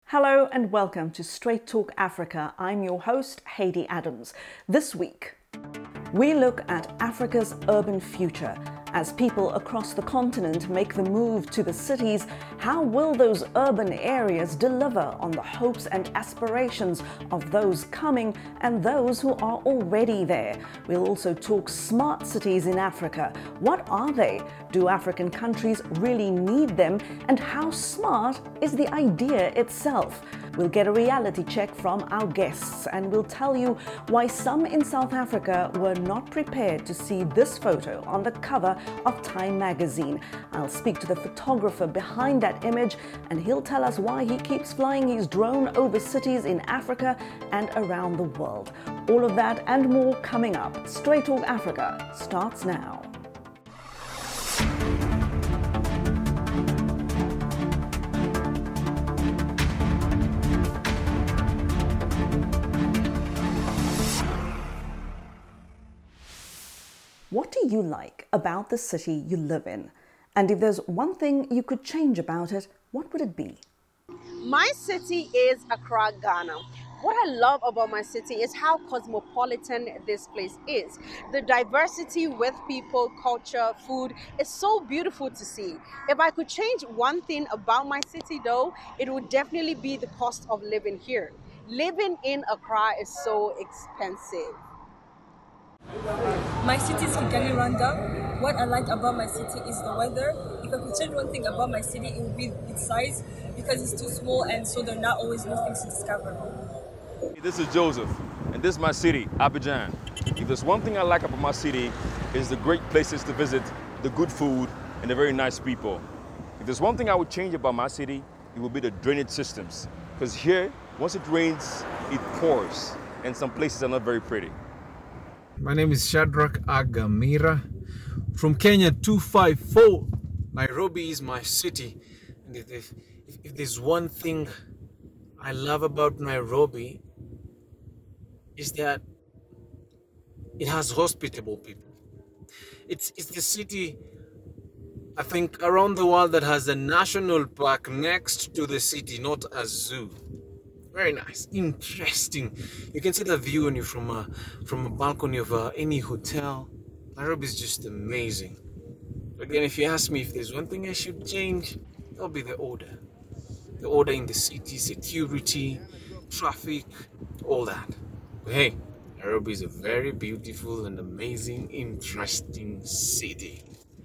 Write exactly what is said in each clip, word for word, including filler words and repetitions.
Hello and welcome to Straight Talk Africa. I'm your host, Heidi Adams. This week, we look at Africa's urban future. As people across the continent make the move to the cities, how will those urban areas deliver on the hopes and aspirations of those coming and those who are already there? We'll also talk smart cities in Africa. What are they? Do African countries really need them? And how smart is the idea itself? We'll get a reality check from our guests and we'll tell you why some in South Africa were not prepared to see this photo on the cover of Time magazine. I'll speak to the photographer behind that image and he'll tell us why he keeps flying his drone over cities in Africa and around the world. All of that and more coming up. Straight Talk Africa starts now. What do you like about the city you live in? And if there's one thing you could change about it, what would it be? My city is Accra, Ghana. What I love about my city is how cosmopolitan this place is. The diversity with people, culture, food is so beautiful to see. If I could change one thing about my city though, it would definitely be the cost of living here. Living in Accra is so expensive. My city is Kigali, Rwanda. What I like about my city is the weather. If I could change one thing about my city, it would be its size, because it's too small and so there are not always new things to discover. This is Joseph, and this is my city, Abidjan. If there's one thing I like about my city, is the great places to visit, the good food, and the very nice people. If there's one thing I would change about my city, it would be the drainage systems. Because here, once it rains, it pours, and some places are not very pretty. My name is Shadrach Agamira from Kenya two five four. Nairobi is my city. And if, if, if there's one thing I love about Nairobi, is that it has hospitable people. It's, it's the city, I think, around the world that has a national park next to the city, not a zoo. Very nice, interesting. You can see the view when you're from a, from a balcony of uh, any hotel. Nairobi is just amazing. Again, if you ask me if there's one thing I should change, that'll be the order. The order in the city, security, traffic, all that. But hey, Nairobi is a very beautiful and amazing, interesting city.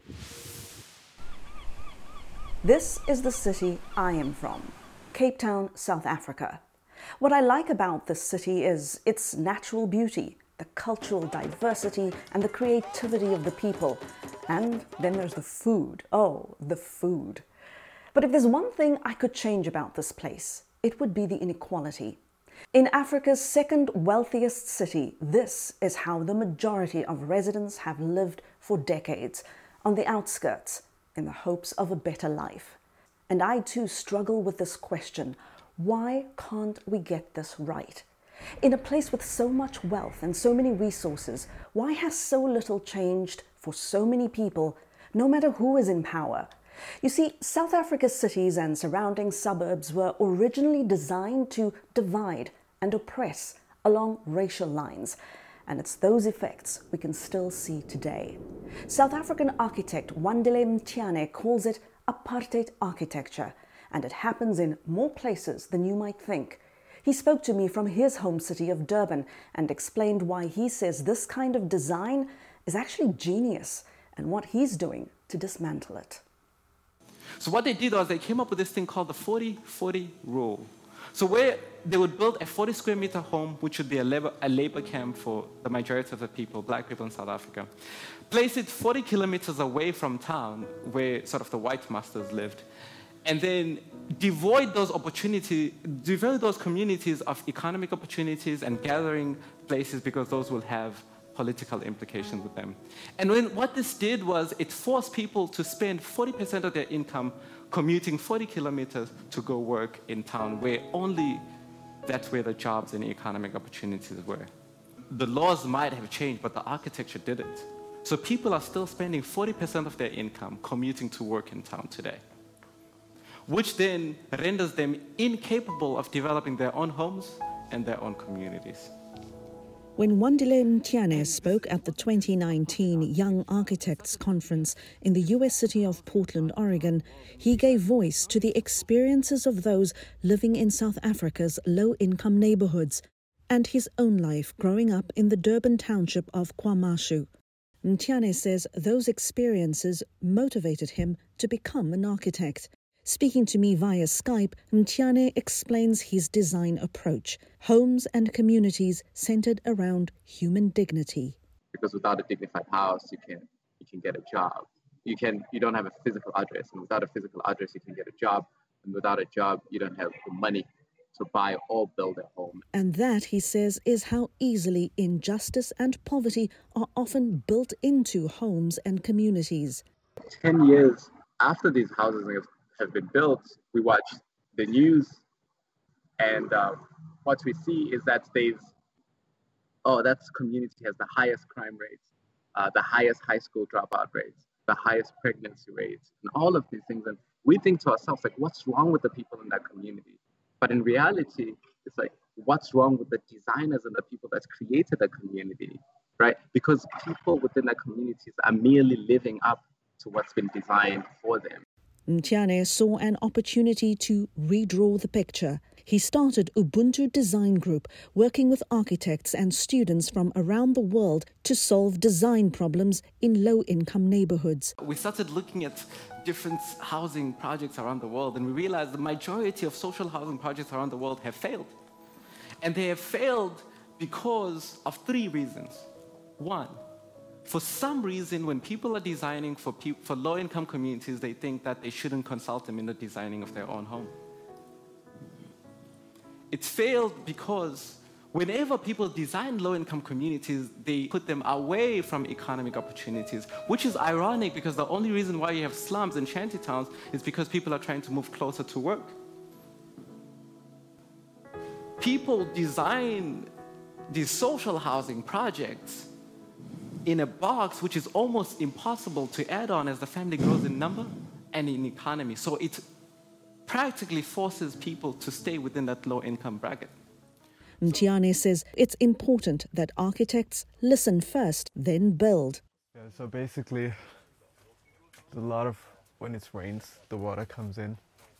This is the city I am from, Cape Town, South Africa. What I like about this city is its natural beauty, the cultural diversity and the creativity of the people. And then there's the food. Oh, the food. But if there's one thing I could change about this place, it would be the inequality. In Africa's second wealthiest city, this is how the majority of residents have lived for decades, on the outskirts, in the hopes of a better life. And I too struggle with this question. Why can't we get this right? In a place with so much wealth and so many resources, why has so little changed for so many people, no matter who is in power? You see, South Africa's cities and surrounding suburbs were originally designed to divide and oppress along racial lines. And it's those effects we can still see today. South African architect Wandile Mtiane calls it apartheid architecture, and it happens in more places than you might think. He spoke to me from his home city of Durban and explained why he says this kind of design is actually genius and what he's doing to dismantle it. So what they did was they came up with this thing called the forty forty rule. So where they would build a forty square meter home, which would be a labor, a labor camp for the majority of the people, black people in South Africa, place it forty kilometers away from town where sort of the white masters lived, and then devoid those opportunities, devoid those communities of economic opportunities and gathering places, because those will have political implications with them. And when, what this did was it forced people to spend forty percent of their income commuting forty kilometers to go work in town, where only that's where the jobs and economic opportunities were. The laws might have changed, but the architecture didn't. So people are still spending forty percent of their income commuting to work in town today. which then renders them incapable of developing their own homes and their own communities. When Wandile Mtiane spoke at the twenty nineteen Young Architects Conference in the U S city of Portland, Oregon, he gave voice to the experiences of those living in South Africa's low-income neighborhoods and his own life growing up in the Durban township of KwaMashu. Mtiane says those experiences motivated him to become an architect. Speaking to me via Skype, Mtiane explains his design approach, homes and communities centered around human dignity. Because without a dignified house, you can you can get a job. You can you don't have a physical address, and without a physical address, you can get a job, and without a job, you don't have the money to buy or build a home. And that, he says, is how easily injustice and poverty are often built into homes and communities. Ten years after these houses have have been built, we watch the news, and uh, what we see is that there's, oh, that community has the highest crime rates, uh, the highest high school dropout rates, the highest pregnancy rates, and all of these things. And we think to ourselves, like, what's wrong with the people in that community? But in reality, it's like, what's wrong with the designers and the people that created the community, right? Because people within that communities are merely living up to what's been designed for them. Mtiane saw an opportunity to redraw the picture. He started Ubuntu Design Group, working with architects and students from around the world to solve design problems in low-income neighborhoods. We started looking at different housing projects around the world, and we realized the majority of social housing projects around the world have failed. And they have failed because of three reasons. One, for some reason, when people are designing for, pe- for low-income communities, they think that they shouldn't consult them in the designing of their own home. It's failed because whenever people design low-income communities, they put them away from economic opportunities, which is ironic because the only reason why you have slums and shanty towns is because people are trying to move closer to work. People design these social housing projects in a box which is almost impossible to add on as the family grows in number and in economy. So it practically forces people to stay within that low-income bracket. Mtiane says it's important that architects listen first, then build. Yeah, so basically, a lot of, when it rains, the water comes in.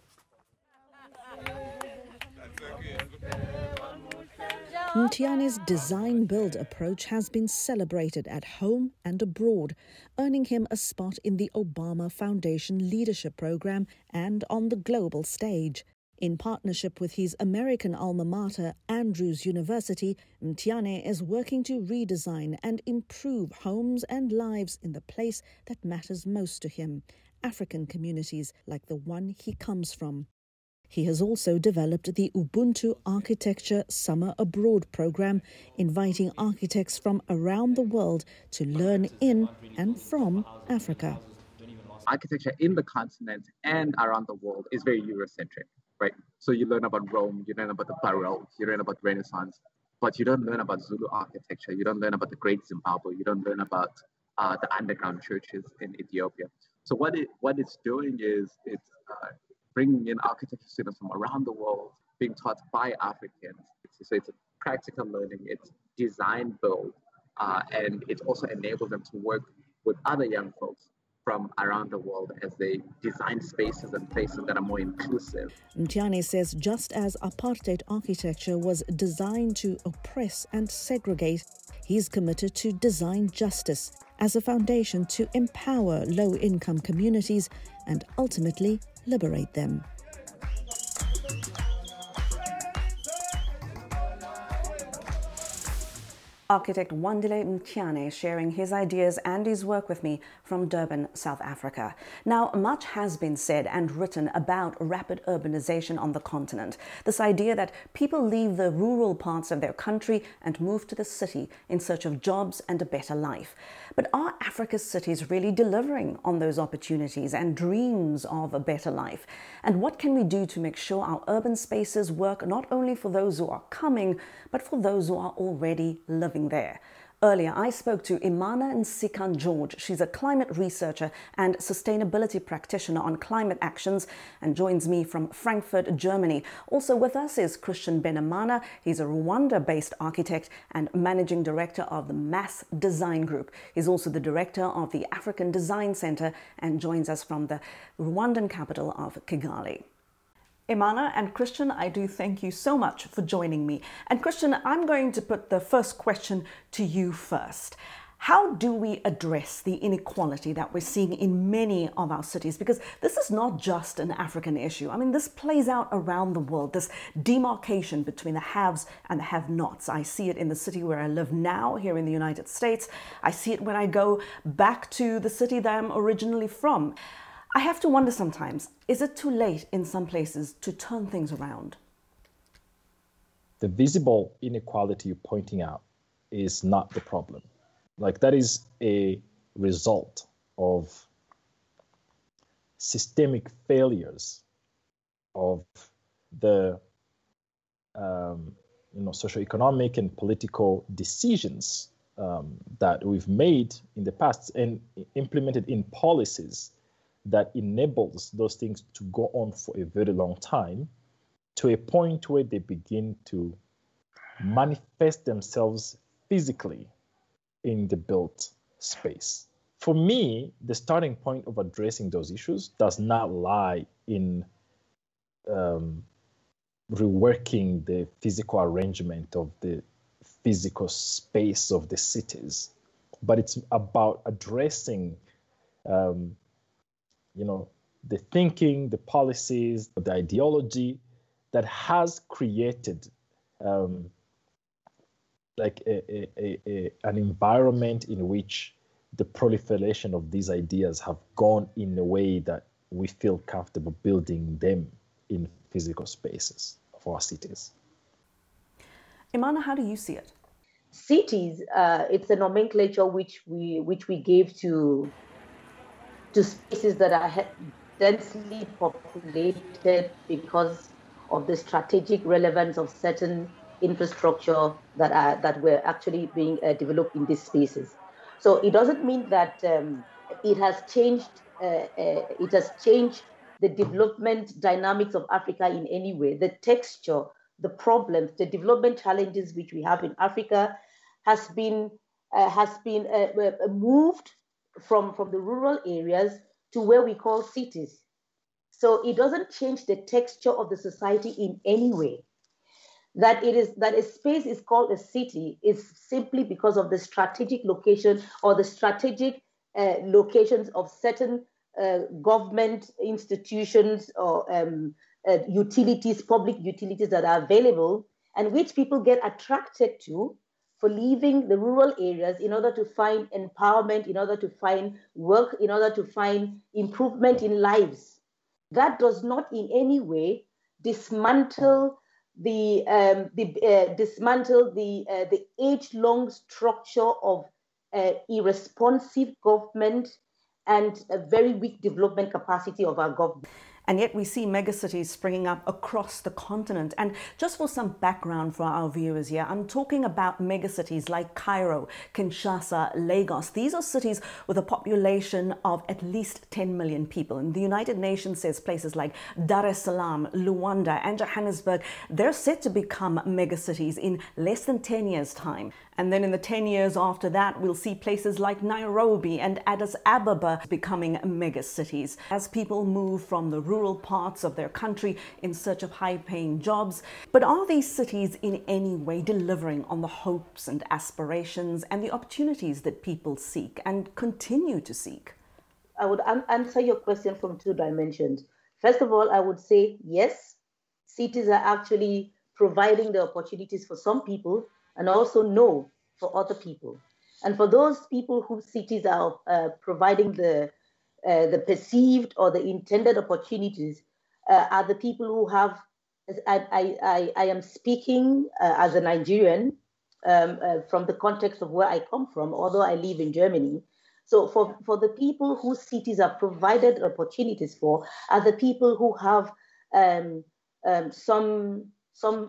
Mtiane's design-build approach has been celebrated at home and abroad, earning him a spot in the Obama Foundation Leadership Program and on the global stage. In partnership with his American alma mater, Andrews University, Mtiane is working to redesign and improve homes and lives in the place that matters most to him, African communities like the one he comes from. He has also developed the Ubuntu Architecture Summer Abroad program, inviting architects from around the world to learn in and from Africa. Architecture in the continent and around the world is very Eurocentric, right? So you learn about Rome, you learn about the Baroque, you learn about Renaissance, but you don't learn about Zulu architecture, you don't learn about the Great Zimbabwe, you don't learn about uh, the underground churches in Ethiopia. So what it what it's doing is it's uh, bringing in architecture students from around the world, being taught by Africans. So it's a practical learning, it's design build, uh, and it also enables them to work with other young folks from around the world as they design spaces and places that are more inclusive. Mtiane says just as apartheid architecture was designed to oppress and segregate, he's committed to design justice as a foundation to empower low-income communities and ultimately liberate them. Architect Wandile Mtiane sharing his ideas and his work with me from Durban, South Africa. Now, much has been said and written about rapid urbanization on the continent. This idea that people leave the rural parts of their country and move to the city in search of jobs and a better life. But are Africa's cities really delivering on those opportunities and dreams of a better life? And what can we do to make sure our urban spaces work not only for those who are coming, but for those who are already living there? Earlier, I spoke to Imana Nsikan George. She's a climate researcher and sustainability practitioner on climate actions and joins me from Frankfurt, Germany. Also with us is Christian Benamana. He's a Rwanda-based architect and managing director of the Mass Design Group. He's also the director of the African Design Center and joins us from the Rwandan capital of Kigali. Imana and Christian, I do thank you so much for joining me. And Christian, I'm going to put the first question to you first. How do we address the inequality that we're seeing in many of our cities? Because this is not just an African issue. I mean, this plays out around the world, this demarcation between the haves and the have-nots. I see it in the city where I live now, here in the United States. I see it when I go back to the city that I'm originally from. I have to wonder sometimes, is it too late in some places to turn things around? The visible inequality you're pointing out is not the problem. Like, that is a result of systemic failures of the um, you know, socioeconomic and political decisions um, that we've made in the past and implemented in policies that enables those things to go on for a very long time, to a point where they begin to manifest themselves physically in the built space. For me, the starting point of addressing those issues does not lie in um, reworking the physical arrangement of the physical space of the cities, but it's about addressing um, you know, the thinking, the policies, the ideology that has created um, like a, a, a, a, an environment in which the proliferation of these ideas have gone in a way that we feel comfortable building them in physical spaces of our cities. Imana, how do you see it? Cities, uh, it's a nomenclature which we which we gave to to spaces that are densely populated because of the strategic relevance of certain infrastructure that are that were actually being uh, developed in these spaces. So it doesn't mean that um, it has changed. Uh, uh, it has changed the development dynamics of Africa in any way. The texture, the problems, the development challenges which we have in Africa has been uh, has been uh, moved from, from the rural areas to where we call cities. So it doesn't change the texture of the society in any way. That it is that a space is called a city is simply because of the strategic location or the strategic uh, locations of certain uh, government institutions or um, uh, utilities, public utilities that are available and which people get attracted to for leaving the rural areas in order to find empowerment, in order to find work, in order to find improvement in lives. That does not in any way dismantle the um, the uh, dismantle the uh, the age-long structure of uh, irresponsive government and a very weak development capacity of our government. And yet we see megacities springing up across the continent. And just for some background for our viewers here, I'm talking about megacities like Cairo, Kinshasa, Lagos. These are cities with a population of at least ten million people. And the United Nations says places like Dar es Salaam, Luanda, and Johannesburg, they're set to become megacities in less than ten years' time. And then in the ten years after that, we'll see places like Nairobi and Addis Ababa becoming megacities as people move from the rural parts of their country in search of high-paying jobs. But are these cities in any way delivering on the hopes and aspirations and the opportunities that people seek and continue to seek? I would an- answer your question from two dimensions. First of all, I would say yes, cities are actually providing the opportunities for some people, and also no for other people. And for those people whose cities are uh, providing the uh, the perceived or the intended opportunities, uh, are the people who have, I, I, I, I am speaking uh, as a Nigerian um, uh, from the context of where I come from, although I live in Germany. So for, for the people whose cities are provided opportunities for, are the people who have um, um, some, some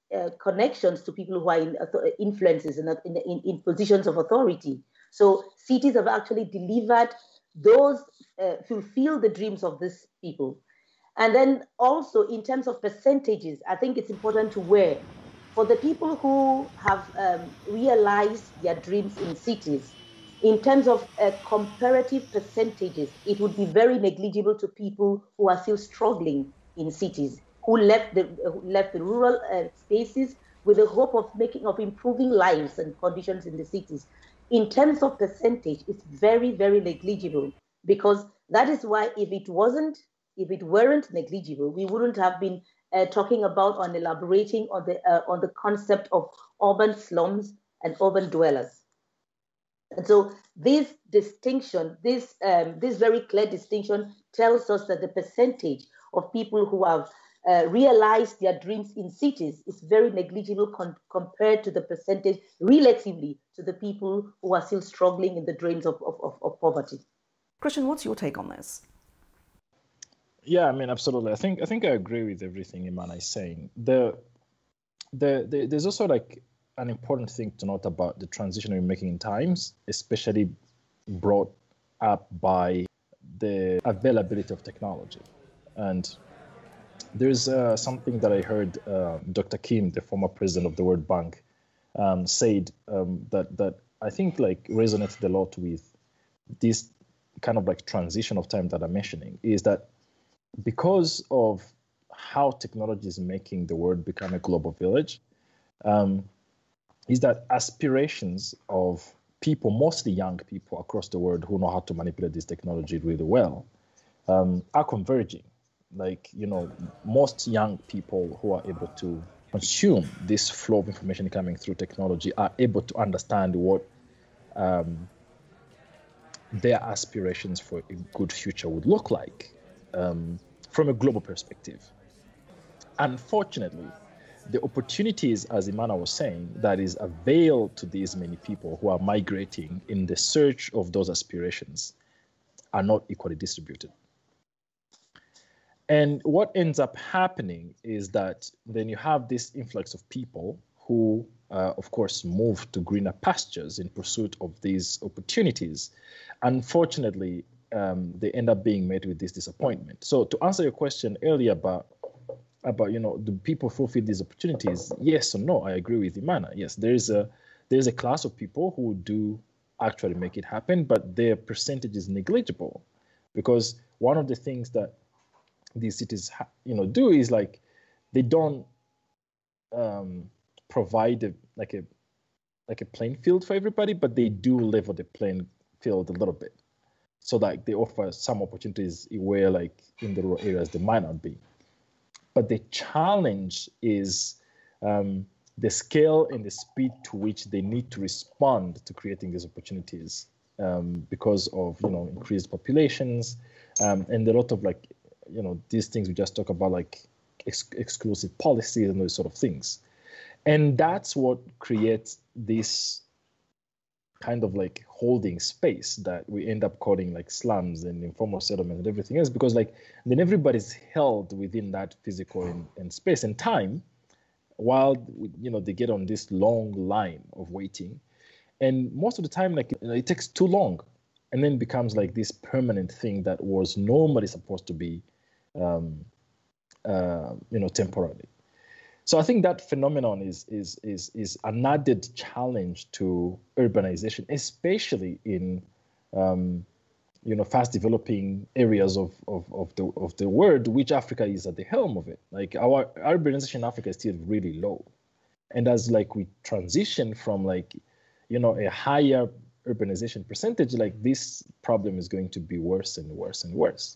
uh, connections to people who are in influences and in, in, in positions of authority. So cities have actually delivered those, uh, fulfill the dreams of these people. And then also in terms of percentages, I think it's important to weigh for the people who have um, realized their dreams in cities. In terms of uh, comparative percentages, it would be very negligible to people who are still struggling in cities, who left the who left the rural uh, spaces with the hope of making of improving lives and conditions in the cities. In terms of percentage, it's very, very negligible, because that is why if it wasn't, if it weren't negligible, we wouldn't have been uh, talking about or elaborating on the uh, on the concept of urban slums and urban dwellers. And so this distinction, this um, this very clear distinction tells us that the percentage of people who have uh, realized their dreams in cities is very negligible con- compared to the percentage relatively to the people who are still struggling in the drains of, of, of, of poverty. Christian, what's your take on this? Yeah, I mean, absolutely. I think I think I agree with everything Imana is saying. The, the, the there's also like an important thing to note about the transition we're making in times, especially brought up by the availability of technology. And there's uh, something that I heard uh, Doctor Kim, the former president of the World Bank, um, said um, that that I think like resonated a lot with this kind of like transition of time that I'm mentioning, is that because of how technology is making the world become a global village, um, is that aspirations of people, mostly young people across the world who know how to manipulate this technology really well, um, are converging. Like, you know, most young people who are able to consume this flow of information coming through technology are able to understand what um, their aspirations for a good future would look like um, from a global perspective. Unfortunately, the opportunities, as Imana was saying, that is availed to these many people who are migrating in the search of those aspirations are not equally distributed. And what ends up happening is that then you have this influx of people who, uh, of course, move to greener pastures in pursuit of these opportunities. Unfortunately, um, they end up being met with this disappointment. So to answer your question earlier about about, you know, do people fulfill these opportunities? Yes or no, I agree with Imana. Yes, there's a there's a class of people who do actually make it happen, but their percentage is negligible, because one of the things that these cities, you know, do is like they don't um, provide a, like a like a playing field for everybody, but they do level the playing field a little bit, so like they offer some opportunities where like in the rural areas they might not be. But the challenge is um, the scale and the speed to which they need to respond to creating these opportunities um, because of, you know, increased populations um, and a lot of like, you know, these things we just talk about, like ex- exclusive policies and those sort of things. And that's what creates this kind of like holding space that we end up calling like slums and informal settlement and everything else, because like then everybody's held within that physical and, and space and time while, you know, they get on this long line of waiting. And most of the time, like, you know, it takes too long and then becomes like this permanent thing that was normally supposed to be, um, uh, you know, temporary. So I think that phenomenon is is is is an added challenge to urbanization, especially in um, you know, fast developing areas of, of, of the of the world, which Africa is at the helm of it. Like our urbanization in Africa is still really low, and as like we transition from like, you know, a higher urbanization percentage, like this problem is going to be worse and worse and worse.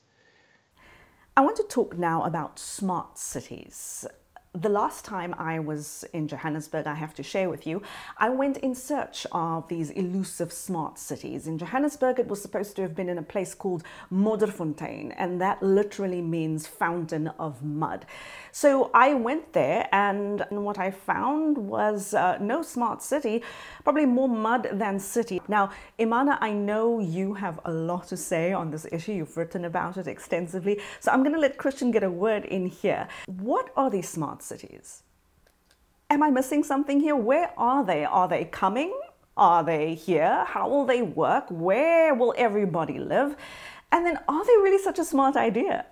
I want to talk now about smart cities. The last time I was in Johannesburg, I have to share with you, I went in search of these elusive smart cities. In Johannesburg, it was supposed to have been in a place called Modderfontein, and that literally means fountain of mud. So I went there, and what I found was uh, no smart city, probably more mud than city. Now, Imana, I know you have a lot to say on this issue. You've written about it extensively. So I'm going to let Christian get a word in here. What are these smart cities? am I missing something here? Where are they? Are they coming? Are they here? How will they work? Where will everybody live? And then, are they really such a smart idea?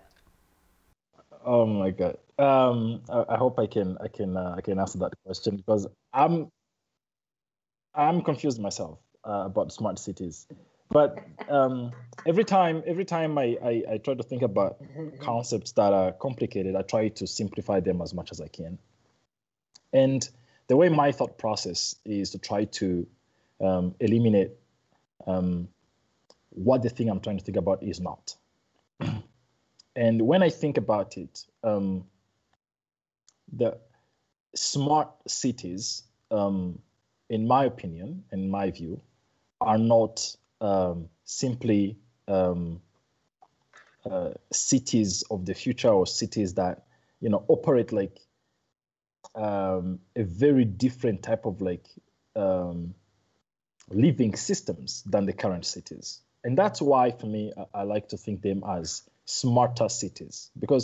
Oh my God. Um, I, I hope I can I can uh, I can answer that question, because I'm I'm confused myself uh, about smart cities. But um, every time every time I, I, I try to think about concepts that are complicated, I try to simplify them as much as I can. And the way my thought process is to try to um, eliminate um, what the thing I'm trying to think about is not. And when I think about it, um, the smart cities, um, in my opinion, in my view, are not um, simply um, uh, cities of the future, or cities that, you know, operate like um, a very different type of like um, living systems than the current cities. And that's why, for me, I, I like to think them as smarter cities, because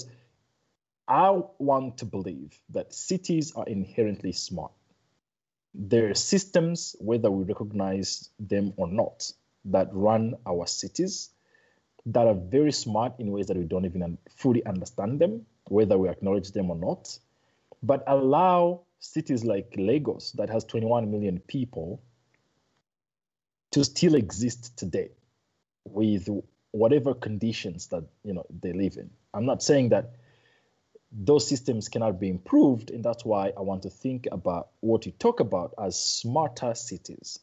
I want to believe that cities are inherently smart. There are systems, whether we recognize them or not, that run our cities that are very smart in ways that we don't even fully understand them, whether we acknowledge them or not, but allow cities like Lagos, that has twenty-one million people, to still exist today with whatever conditions that, you know, they live in. I'm not saying that those systems cannot be improved, and that's why I want to think about what you talk about as smarter cities.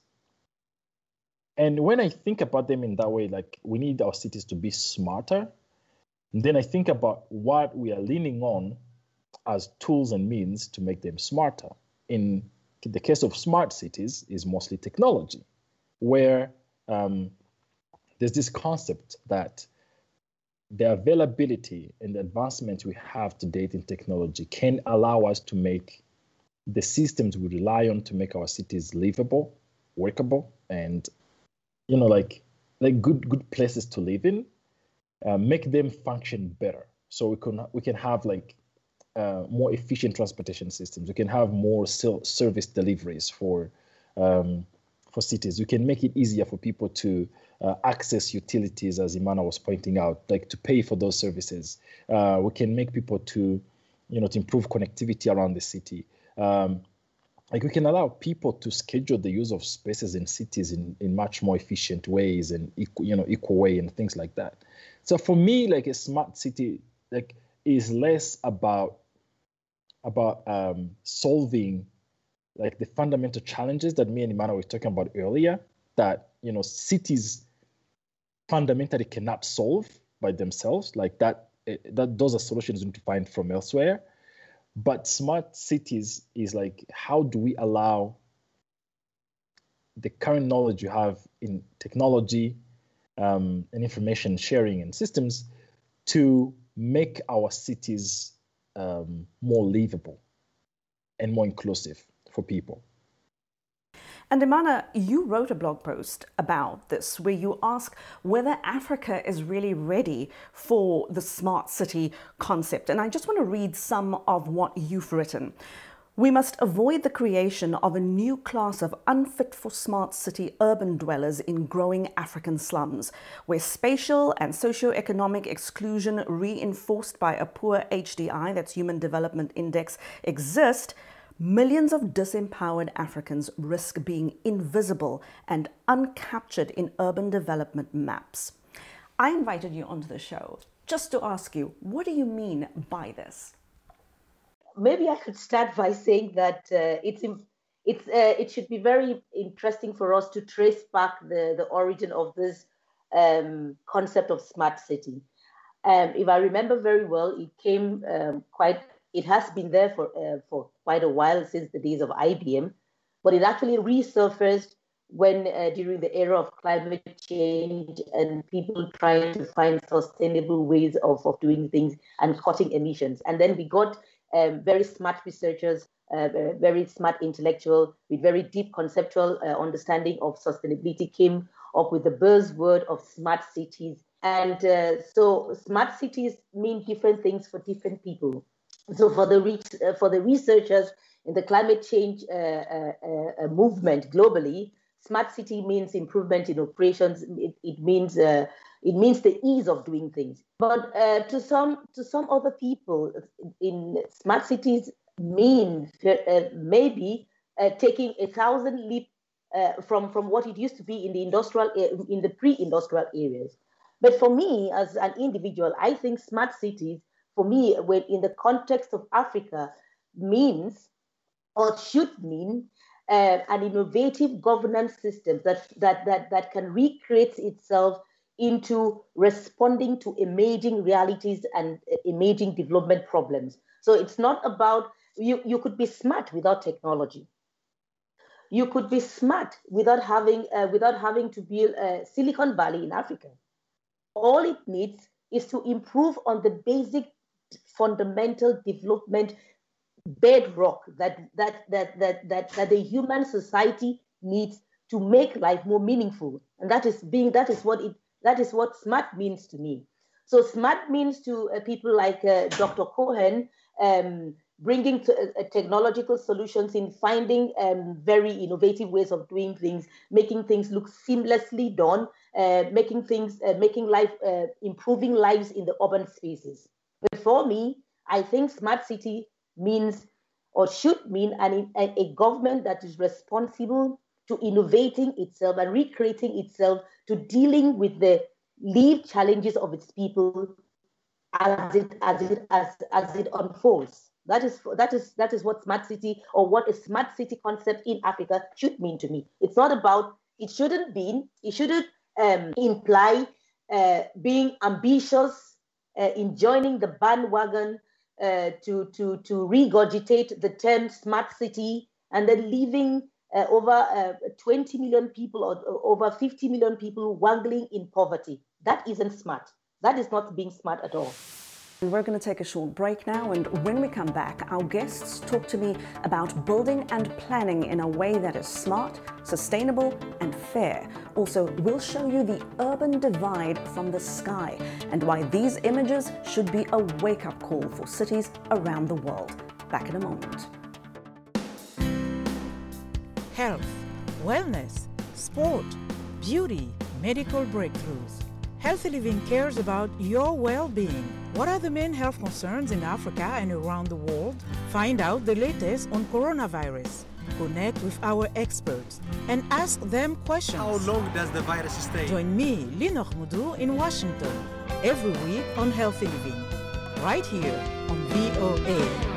And when I think about them in that way, like we need our cities to be smarter, then I think about what we are leaning on as tools and means to make them smarter. In the case of smart cities is mostly technology, where um, there's this concept that the availability and the advancements we have to date in technology can allow us to make the systems we rely on to make our cities livable, workable, and, you know, like like good good places to live in, uh, make them function better. So we can we can have like uh, more efficient transportation systems. We can have more service deliveries for um, for cities. We can make it easier for people to uh, access utilities, as Imana was pointing out, like to pay for those services. Uh, we can make people to, you know, to improve connectivity around the city. Um, like we can allow people to schedule the use of spaces in cities in, in much more efficient ways and equal, you know, equal way and things like that. So for me, like a smart city, like is less about about um, solving like the fundamental challenges that me and Imana were talking about earlier, that, you know, cities fundamentally cannot solve by themselves. Like that, that those are solutions we need to find from elsewhere. But smart cities is like, how do we allow the current knowledge you have in technology um, and information sharing and systems to make our cities um, more livable and more inclusive for people. And Imana, you wrote a blog post about this where you ask whether Africa is really ready for the smart city concept. And I just want to read some of what you've written. We must avoid the creation of a new class of unfit for smart city urban dwellers in growing African slums, where spatial and socio-economic exclusion reinforced by a poor H D I, that's Human Development Index, exist. Millions of disempowered Africans risk being invisible and uncaptured in urban development maps. I invited you onto the show just to ask you, what do you mean by this? Maybe I could start by saying that uh, it's it's uh, it should be very interesting for us to trace back the, the origin of this um, concept of smart city. Um, if I remember very well, it came um, quite. It has been there for uh, for quite a while, since the days of I B M, but it actually resurfaced when uh, during the era of climate change and people trying to find sustainable ways of, of doing things and cutting emissions. And then we got um, very smart researchers, uh, very smart intellectual with very deep conceptual uh, understanding of sustainability came up with the buzzword of smart cities. And uh, so smart cities mean different things for different people. So for the re- uh, for the researchers, in the climate change uh, uh, uh, movement globally, smart city means improvement in operations. It, it means uh, it means the ease of doing things. But uh, to some to some other people, in smart cities mean uh, maybe uh, taking a thousand leap uh, from from what it used to be in the industrial in the pre-industrial areas. But for me, as an individual, I think smart cities, for me, when in the context of Africa, means or should mean uh, an innovative governance system that, that, that, that can recreate itself into responding to emerging realities and uh, emerging development problems. So it's not about, you, you could be smart without technology. You could be smart without having, uh, without having to build uh, Silicon Valley in Africa. All it needs is to improve on the basic fundamental development bedrock that that that that that that the human society needs to make life more meaningful, and that is being that is what it that is what smart means to me. So smart means to uh, people like uh, Doctor Cohen um, bringing to, uh, technological solutions in finding um, very innovative ways of doing things, making things look seamlessly done, uh, making things uh, making life uh, improving lives in the urban spaces. But for me, I think smart city means or should mean an, a, a government that is responsible to innovating itself and recreating itself, to dealing with the lived challenges of its people as it as it as as it unfolds. That is that is that is what smart city or what a smart city concept in Africa should mean to me. It's not about it shouldn't be it shouldn't um, imply uh, being ambitious uh, in joining the bandwagon. Uh, to to to regurgitate the term smart city and then leaving uh, over uh, twenty million people or, or over fifty million people wangling in poverty. That isn't smart. That is not being smart at all. We're going to take a short break now, and when we come back, our guests talk to me about building and planning in a way that is smart, sustainable and fair. Also, we'll show you the urban divide from the sky and why these images should be a wake-up call for cities around the world. Back in a moment. Health, wellness, sport, beauty, medical breakthroughs. Healthy Living cares about your well-being. What are the main health concerns in Africa and around the world? Find out the latest on coronavirus. Connect with our experts and ask them questions. How long does the virus stay? Join me, Linor Moudou, in Washington every week on Healthy Living, right here on V O A.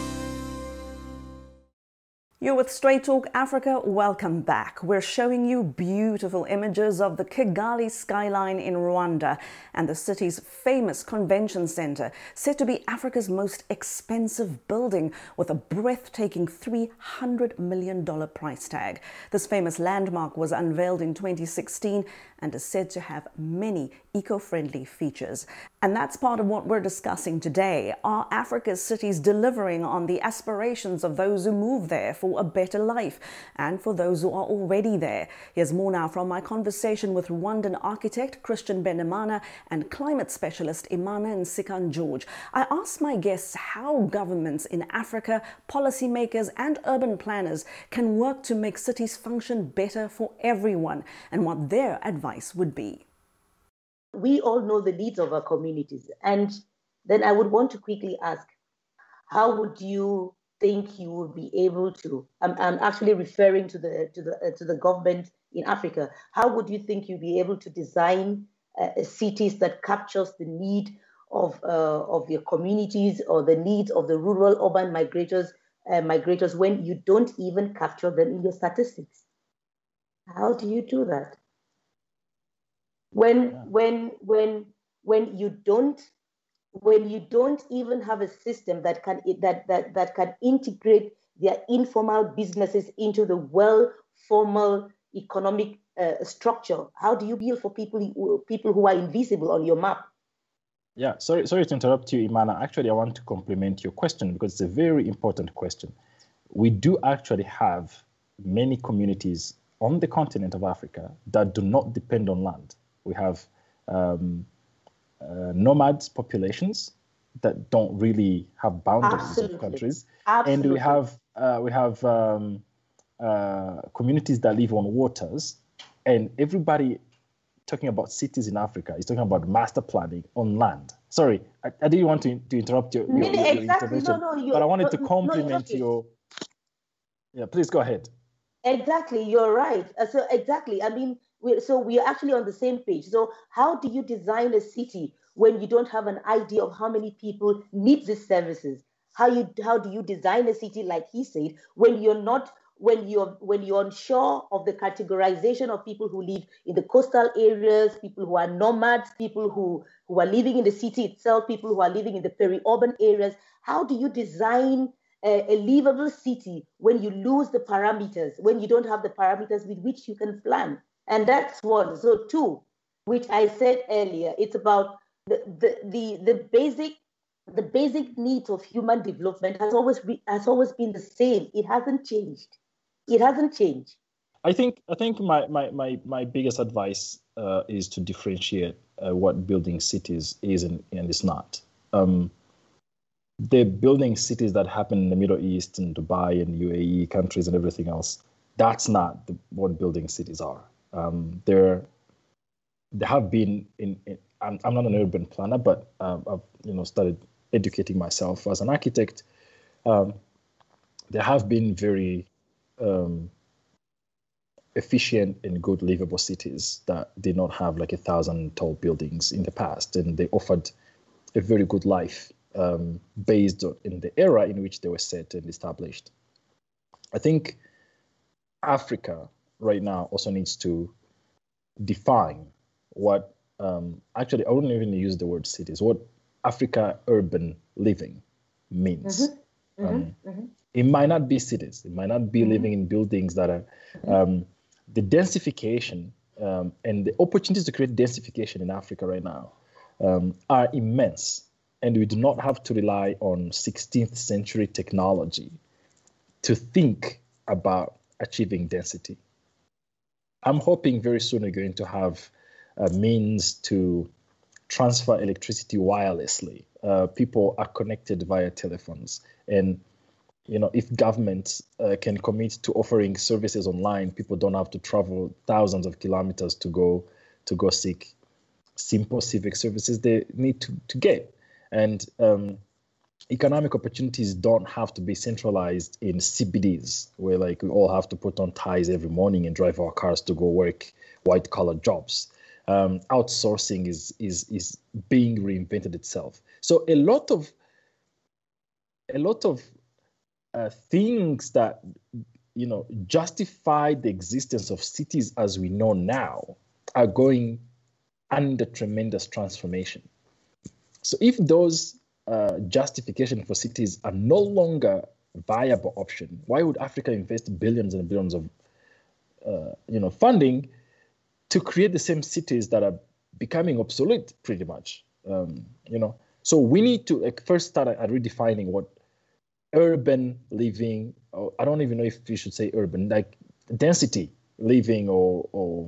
You're with Straight Talk Africa. Welcome back. We're showing you beautiful images of the Kigali skyline in Rwanda and the city's famous convention center, said to be Africa's most expensive building with a breathtaking three hundred million dollars price tag. This famous landmark was unveiled in twenty sixteen and is said to have many eco-friendly features. And that's part of what we're discussing today. Are Africa's cities delivering on the aspirations of those who move there for a better life and for those who are already there? Here's more now from my conversation with Rwandan architect Christian Benimana and climate specialist Imana Nsikan-George. I asked my guests how governments in Africa, policymakers and urban planners can work to make cities function better for everyone and what their advice would be. We all know the needs of our communities, and then I would want to quickly ask, how would you think you would be able to, I'm, I'm actually referring to the to the uh, to the government in Africa, how would you think you'd be able to design uh, cities that captures the need of uh, of your communities or the needs of the rural urban migrators uh, migrators when you don't even capture them in your statistics? How do you do that? When when when when you don't when you don't even have a system that can that that that can integrate their informal businesses into the well formal economic uh, structure, how do you build for people who, people who are invisible on your map? Yeah, sorry sorry to interrupt you, Imana. Actually, I want to compliment your question because it's a very important question. We do actually have many communities on the continent of Africa that do not depend on land. We have um, uh, nomads populations that don't really have boundaries Absolutely. of countries. Absolutely. And we have uh, we have um, uh, communities that live on waters, and everybody talking about cities in Africa is talking about master planning on land. Sorry, I, I didn't want to, to interrupt your, your, No, your, your exactly. intervention, No, no, you, but I wanted to no, no, compliment it's okay. your. Yeah, please go ahead. Exactly, you're right. Uh, So exactly, I mean, we, so we are actually on the same page. So how do you design a city when you don't have an idea of how many people need these services? How you how do you design a city, like he said, when you're not when you're when you're unsure of the categorization of people who live in the coastal areas, people who are nomads, people who who are living in the city itself, people who are living in the peri-urban areas? How do you design a, a livable city when you lose the parameters, when you don't have the parameters with which you can plan? And that's one. So two, which I said earlier, it's about the the the, the basic the basic needs of human development has always been has always been the same. It hasn't changed. It hasn't changed. I think I think my my my, my biggest advice uh, is to differentiate uh, what building cities is and, and is not. Um, the building cities that happen in the Middle East and Dubai and U A E countries and everything else, that's not the, what building cities are. Um, there, there have been in, in I'm, I'm not an urban planner, but um, I've you know started educating myself as an architect. Um, there have been very um, efficient and good livable cities that did not have like a thousand tall buildings in the past, and they offered a very good life um, based on, in the era in which they were set and established. I think Africa right now also needs to define what, um, actually, I wouldn't even use the word cities, what Africa urban living means. Mm-hmm. Mm-hmm. Um, mm-hmm. It might not be cities. It might not be mm-hmm. living in buildings that are, um, the densification um, and the opportunities to create densification in Africa right now um, are immense. And we do not have to rely on sixteenth century technology to think about achieving density. I'm hoping very soon we're going to have a means to transfer electricity wirelessly. Uh, people are connected via telephones. And you know, if governments uh, can commit to offering services online, people don't have to travel thousands of kilometers to go to go seek simple civic services they need to, to get. And um, economic opportunities don't have to be centralized in C B Ds, where like we all have to put on ties every morning and drive our cars to go work white collar jobs. Um, outsourcing is is is being reinvented itself. So a lot of a lot of uh, things that you know justify the existence of cities as we know now are going under tremendous transformation. So if those uh, justification for cities are no longer a viable option, why would Africa invest billions and billions of uh, you know funding to create the same cities that are becoming obsolete pretty much? Um, you know, so we need to like, first start at redefining what urban living, or I don't even know if we should say urban, like density living or, or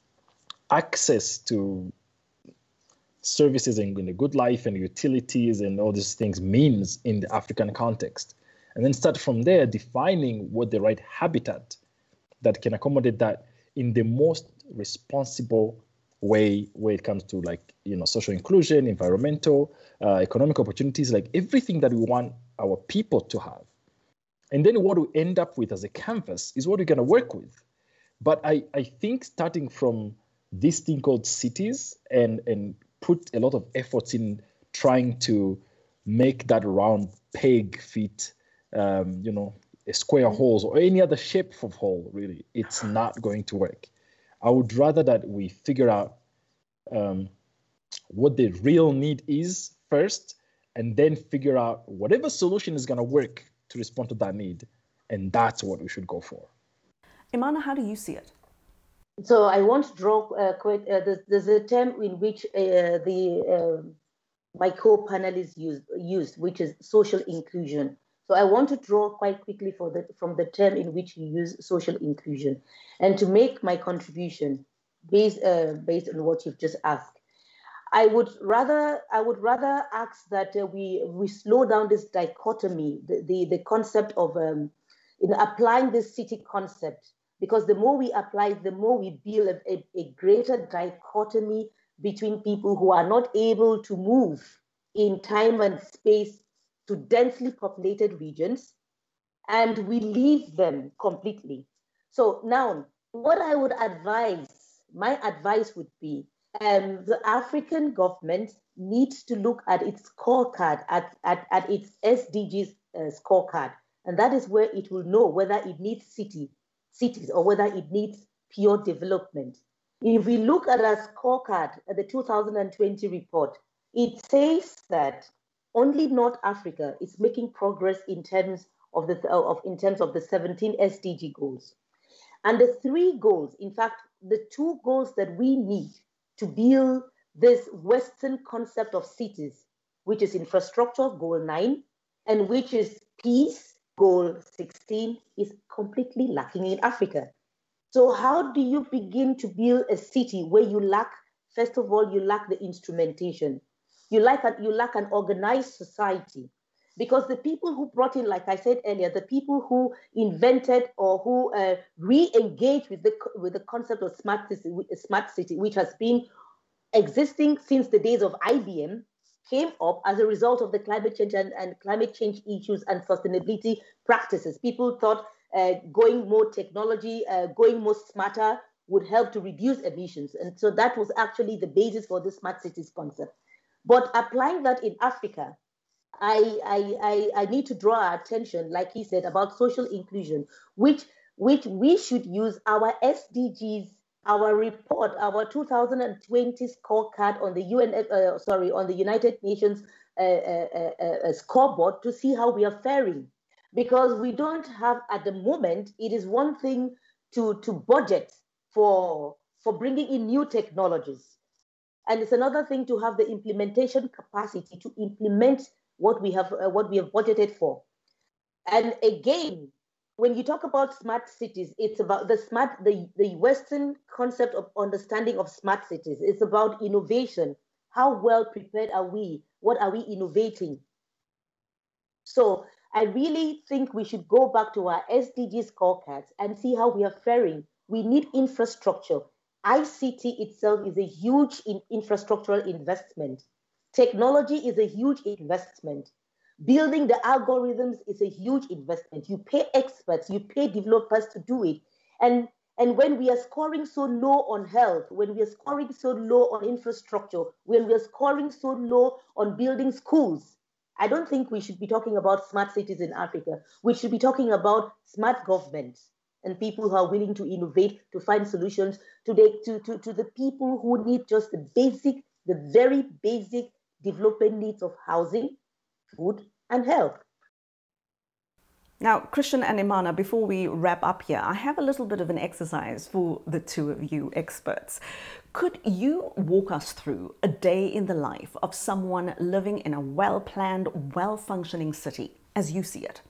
access to services and in a good life and utilities and all these things means in the African context. And then start from there defining what the right habitat that can accommodate that in the most responsible way when it comes to like, you know, social inclusion, environmental, uh, economic opportunities, like everything that we want our people to have. And then what we end up with as a canvas is what we're going to work with. But I, I think starting from this thing called cities and, and put a lot of efforts in trying to make that round peg fit, um, you know, a square holes or any other shape of hole, really, it's not going to work. I would rather that we figure out um, what the real need is first, and then figure out whatever solution is going to work to respond to that need. And that's what we should go for. Imana, how do you see it? So I want to draw uh, quite, uh, there's, there's a term in which uh, the uh, my co-panelists used, used, which is social inclusion. So I want to draw quite quickly for the, from the term in which you use social inclusion, and to make my contribution based uh, based on what you've just asked. I would rather I would rather ask that uh, we we slow down this dichotomy, the the, the concept of um, in applying this city concept, because the more we apply it, the more we build a, a, a greater dichotomy between people who are not able to move in time and space to densely populated regions, and we leave them completely. So now, what I would advise, my advice would be, um, the African government needs to look at its scorecard, at, at, at its S D Gs uh, scorecard, and that is where it will know whether it needs city, cities or whether it needs pure development. If we look at our scorecard at the two thousand twenty report, it says that only North Africa is making progress in terms of the of in terms of the seventeen S D G goals. And the three goals, in fact, the two goals that we need to build this Western concept of cities, which is infrastructure, goal nine, and which is peace, goal sixteen, is completely lacking in Africa. So how do you begin to build a city where you lack, first of all, you lack the instrumentation. You lack, a, you lack an organized society. Because the people who brought in, like I said earlier, the people who invented or who uh, re-engaged with the, with the concept of smart city, smart city, which has been existing since the days of I B M, came up as a result of the climate change and, and climate change issues and sustainability practices. People thought uh, going more technology, uh, going more smarter would help to reduce emissions. And so that was actually the basis for the smart cities concept. But applying that in Africa, I, I, I, I need to draw our attention, like he said, about social inclusion, which, which we should use our S D Gs, our report, our two thousand twenty scorecard on the U N, uh, sorry, on the United Nations uh, uh, uh, uh, scoreboard to see how we are faring. Because we don't have, at the moment, it is one thing to, to budget for, for bringing in new technologies. And it's another thing to have the implementation capacity to implement what we have, uh, what we have budgeted for. And again, when you talk about smart cities, it's about the smart, the, the Western concept of understanding of smart cities. It's about innovation. How well prepared are we? What are we innovating? So I really think we should go back to our S D G scorecards and see how we are faring. We need infrastructure. I C T itself is a huge in infrastructural investment. Technology is a huge investment. Building the algorithms is a huge investment. You pay experts, you pay developers to do it. And, and when we are scoring so low on health, when we are scoring so low on infrastructure, when we are scoring so low on building schools, I don't think we should be talking about smart cities in Africa. We should be talking about smart government and people who are willing to innovate, to find solutions to the, to, to, to the people who need just the basic, the very basic development needs of housing, food, and health. Now, Christian and Imana, before we wrap up here, I have a little bit of an exercise for the two of you experts. Could you walk us through a day in the life of someone living in a well-planned, well-functioning city, as you see it?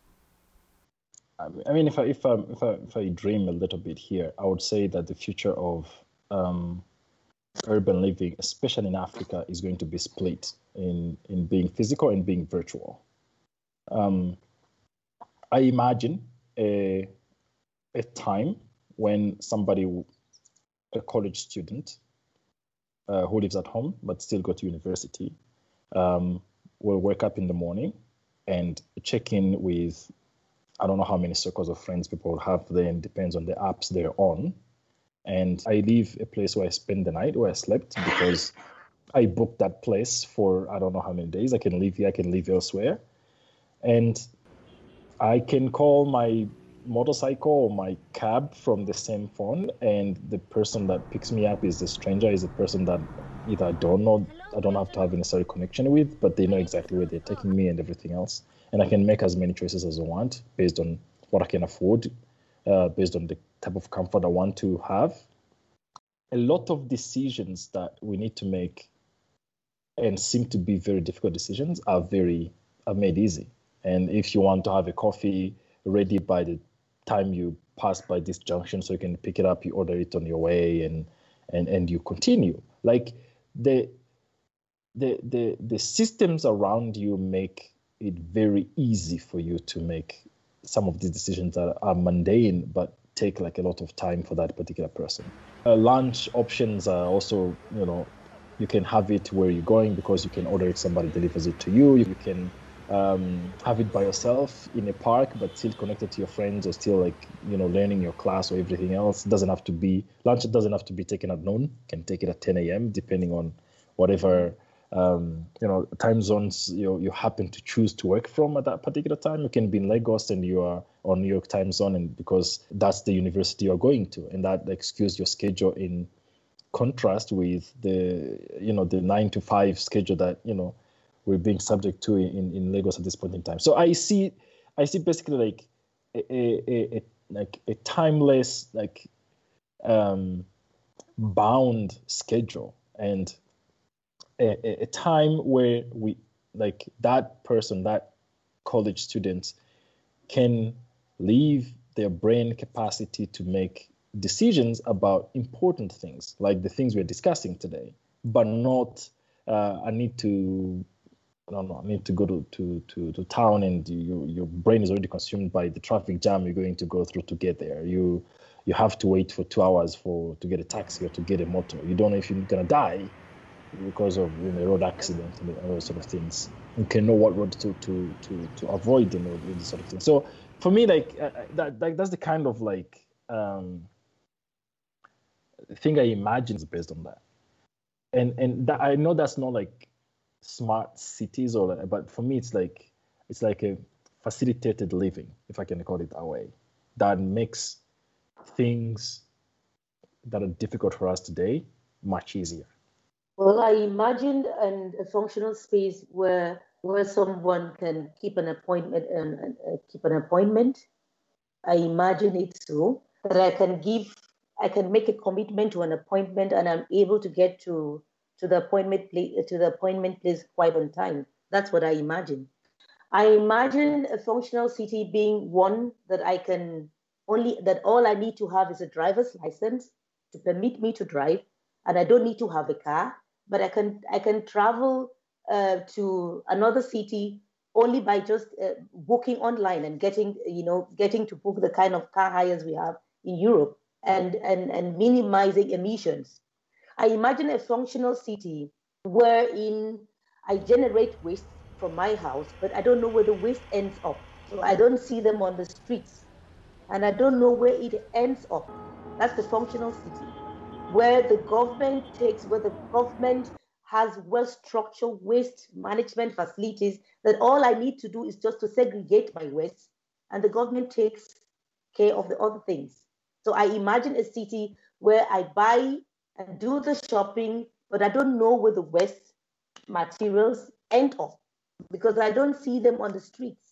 I mean, if I, if I, if I, if I dream a little bit here, I would say that the future of um, urban living, especially in Africa, is going to be split in, in being physical and being virtual. Um, I imagine a, a time when somebody, a college student uh, who lives at home but still go to university, um, will wake up in the morning and check in with, I don't know how many circles of friends people have there, and depends on the apps they're on. And I leave a place where I spend the night, where I slept, because I booked that place for I don't know how many days. I can live here, I can live elsewhere. And I can call my motorcycle or my cab from the same phone, and the person that picks me up is a stranger, is a person that either I don't know, I don't have to have a necessary connection with, but they know exactly where they're taking me and everything else. And I can make as many choices as I want based on what I can afford, uh, based on the type of comfort I want to have. A lot of decisions that we need to make and seem to be very difficult decisions are very are made easy. And if you want to have a coffee ready by the time you pass by this junction so you can pick it up, you order it on your way, and and, and you continue. Like the, the, the, the systems around you make it very easy for you to make some of these decisions that are mundane but take like a lot of time for that particular person. Uh, lunch options are also, you know, you can have it where you're going because you can order it, somebody delivers it to you. You can um, have it by yourself in a park, but still connected to your friends or still like, you know, learning your class or everything else. It doesn't have to be, lunch doesn't have to be taken at noon. You can take it at ten a.m. depending on whatever, um, you know, time zones you, you happen to choose to work from at that particular time. You can be in Lagos and you are on New York time zone, and because that's the university you're going to, and that excuse your schedule in contrast with the, you know, the nine to five schedule that, you know, we're being subject to in, in Lagos at this point in time. So I see, I see basically like a, a, a like a timeless, like um, bound schedule, and a, a time where we, like that person, that college student can leave their brain capacity to make decisions about important things, like the things we're discussing today, but not, uh, I need to, I don't know, I need to go to, to, to, to town, and you, your brain is already consumed by the traffic jam you're going to go through to get there. You you have to wait for two hours for to get a taxi or to get a motor. You don't know if you're going to die because of, you know, a road accident and all those sort of things. You can know what road to to to, to avoid and all these sort of things. So for me, like uh, that, like that's the kind of like um, thing I imagine is based on that. And and that, I know that's not like smart cities or, but for me it's like it's like a facilitated living, if I can call it that way, that makes things that are difficult for us today much easier. Well, I imagined an, a functional space where where someone can keep an appointment and, and uh, keep an appointment. I imagine it so that I can give, I can make a commitment to an appointment, and I'm able to get to to the appointment place to the appointment place quite on time. That's what I imagine. I imagine a functional city being one that I can only that all I need to have is a driver's license to permit me to drive, and I don't need to have a car, but I can I can travel uh, to another city only by just uh, booking online and getting you know getting to book the kind of car hires we have in Europe, and and and minimizing emissions. I imagine a functional city wherein I generate waste from my house, but I don't know where the waste ends up. So I don't see them on the streets, and I don't know where it ends up. That's the functional city, where the government takes, where the government has well-structured waste management facilities, that all I need to do is just to segregate my waste, and the government takes care of the other things. So I imagine a city where I buy and do the shopping, but I don't know where the waste materials end up because I don't see them on the streets.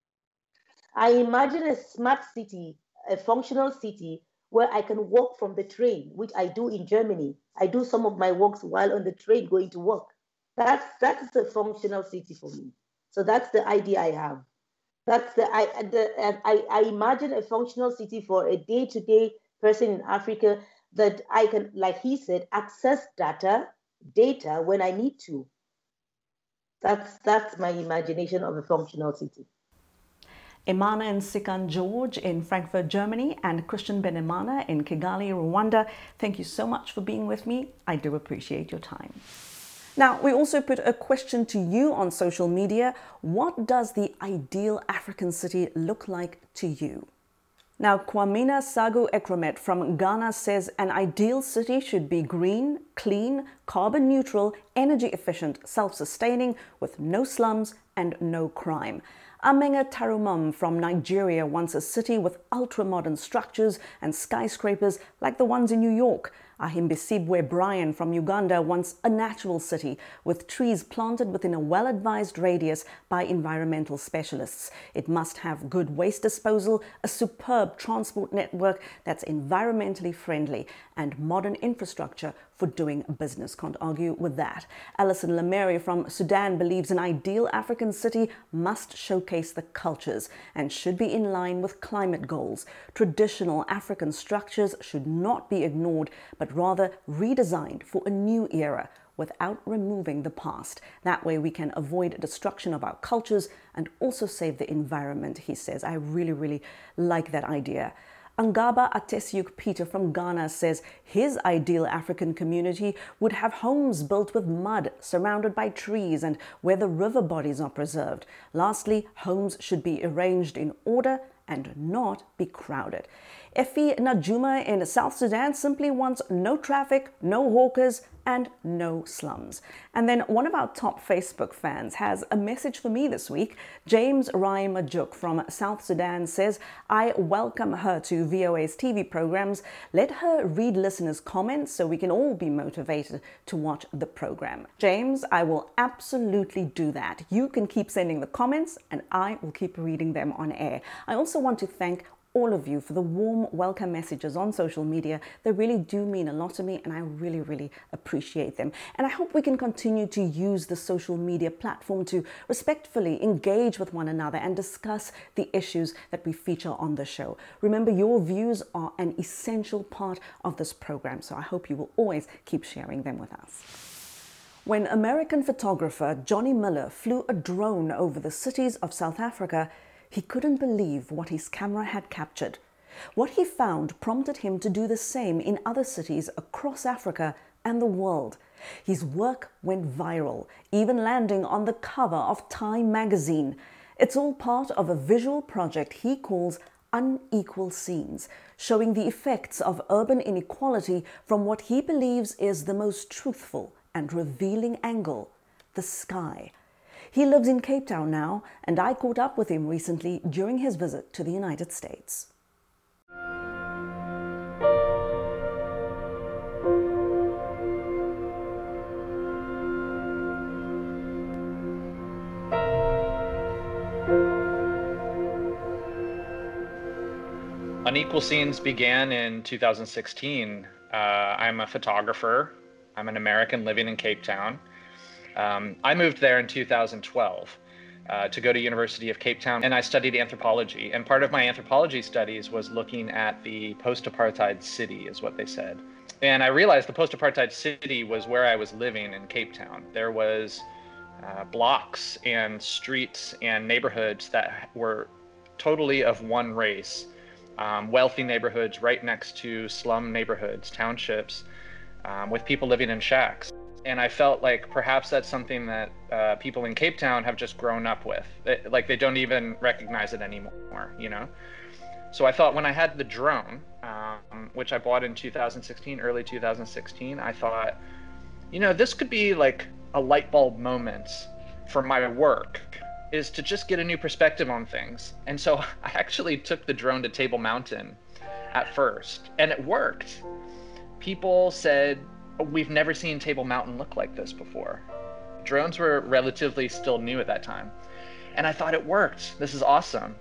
I imagine a smart city, a functional city, where I can walk from the train, which I do in Germany. I do some of my walks while on the train going to work. That's that's a functional city for me. So that's the idea I have. That's the I the I, I imagine a functional city for a day-to-day person in Africa, that I can, like he said, access data, data when I need to. That's that's my imagination of a functional city. Imana and Sikan George in Frankfurt, Germany, and Christian Benimana in Kigali, Rwanda, thank you so much for being with me. I do appreciate your time. Now, we also put a question to you on social media. What does the ideal African city look like to you? Now, Kwamina Sagu Ekromet from Ghana says an ideal city should be green, clean, carbon neutral, energy efficient, self-sustaining, with no slums and no crime. Amenga Tarumam from Nigeria wants a city with ultra-modern structures and skyscrapers like the ones in New York. Ahimbisibwe Brian from Uganda wants a natural city with trees planted within a well-advised radius by environmental specialists. It must have good waste disposal, a superb transport network that's environmentally friendly, and modern infrastructure for doing business. Can't argue with that. Alison Lemeri from Sudan believes an ideal African city must showcase the cultures and should be in line with climate goals. Traditional African structures should not be ignored, but rather redesigned for a new era without removing the past. That way we can avoid destruction of our cultures and also save the environment, he says. I really, really like that idea. Angaba Atesyuk Peter from Ghana says his ideal African community would have homes built with mud, surrounded by trees, and where the river bodies are preserved. Lastly, homes should be arranged in order and not be crowded. Effie Najuma in South Sudan simply wants no traffic, no hawkers, and no slums. And then one of our top Facebook fans has a message for me this week. James Rai Majuk from South Sudan says, I welcome her to V O A's T V programs. Let her read listeners' comments so we can all be motivated to watch the program. James, I will absolutely do that. You can keep sending the comments and I will keep reading them on air. I also want to thank all of you for the warm welcome messages on social media. They really do mean a lot to me and I really, really appreciate them. And I hope we can continue to use the social media platform to respectfully engage with one another and discuss the issues that we feature on the show. Remember, your views are an essential part of this program, so I hope you will always keep sharing them with us. When American photographer Johnny Miller flew a drone over the cities of South Africa, he couldn't believe what his camera had captured. What he found prompted him to do the same in other cities across Africa and the world. His work went viral, even landing on the cover of Time magazine. It's all part of a visual project he calls Unequal Scenes, showing the effects of urban inequality from what he believes is the most truthful and revealing angle, the sky. He lives in Cape Town now, and I caught up with him recently during his visit to the United States. Unequal Scenes began in two thousand sixteen. Uh, I'm a photographer. I'm an American living in Cape Town. Um, I moved there in two thousand twelve uh, to go to University of Cape Town, and I studied anthropology. And part of my anthropology studies was looking at the post-apartheid city, is what they said. And I realized the post-apartheid city was where I was living in Cape Town. There was uh, blocks and streets and neighborhoods that were totally of one race. Um, wealthy neighborhoods right next to slum neighborhoods, townships, um, with people living in shacks. And I felt like perhaps that's something that uh, people in Cape Town have just grown up with. It, like they don't even recognize it anymore, you know? So I thought when I had the drone, um, which I bought in two thousand sixteen, early two thousand sixteen, I thought, you know, this could be like a light bulb moment for my work, is to just get a new perspective on things. And so I actually took the drone to Table Mountain at first, and it worked. People said, we've never seen Table Mountain look like this before. Drones were relatively still new at that time. And I thought it worked. This is awesome.